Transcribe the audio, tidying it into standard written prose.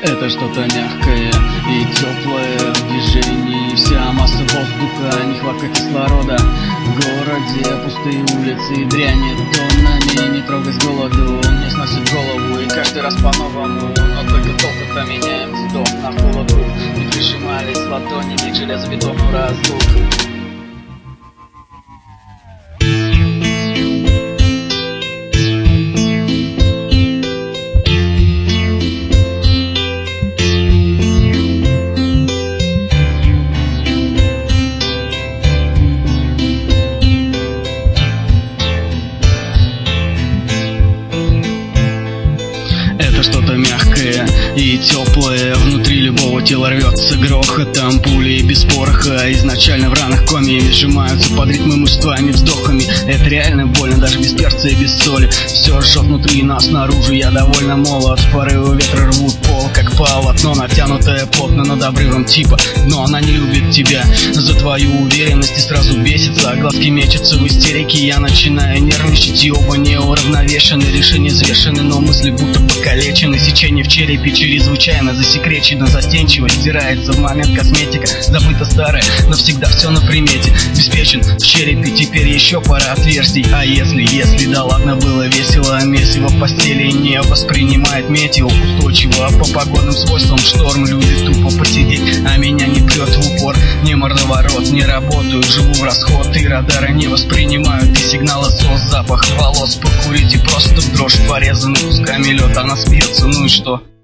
Это что-то мягкое и теплое в движении. Вся масса воздуха, нехватка кислорода. В городе пустые улицы и дрянь тоннами. Не трогай с голоду, мне сносит голову. И каждый раз по-новому, но только толку-то меняем вздох на холоду. И прижимались ладонями к железобетону раздух. Что-то мягкое и теплое внутри любого тела рвется грохотом. Пули без пороха изначально в ранах комьями сжимаются под ритмы мужствами, вздохами. Это реально больно, даже без перца и без соли. Все жжет внутри нас, снаружи я довольно молод. Порывы ветра рвут пол, как полотно, натянутое плотно над обрывом типа. Но она не любит тебя за твою уверенность и сразу бесится. Глазки мечутся в истерике, я начинаю нервничать. И оба неуравновешены, решения взвешены, но мысли будто покалечены. Сечение в черепе чрезвычайно засекречено. Застенчивость стирается в момент, косметика забыта старая, навсегда все на примете. Обеспечен в черепе, теперь еще пара отверстий. А если, да ладно, было весело. Месиво в постели не воспринимает метео устойчиво. По погодным свойствам шторм любит тупо посидеть, а меня не прет в упор. Не мордоворот, не работаю, живу в расход. И радары не воспринимают и сигналы СОС. Запах волос покурить и просто в дрожь. Порезанный кусками лед, она смеется, ну и что?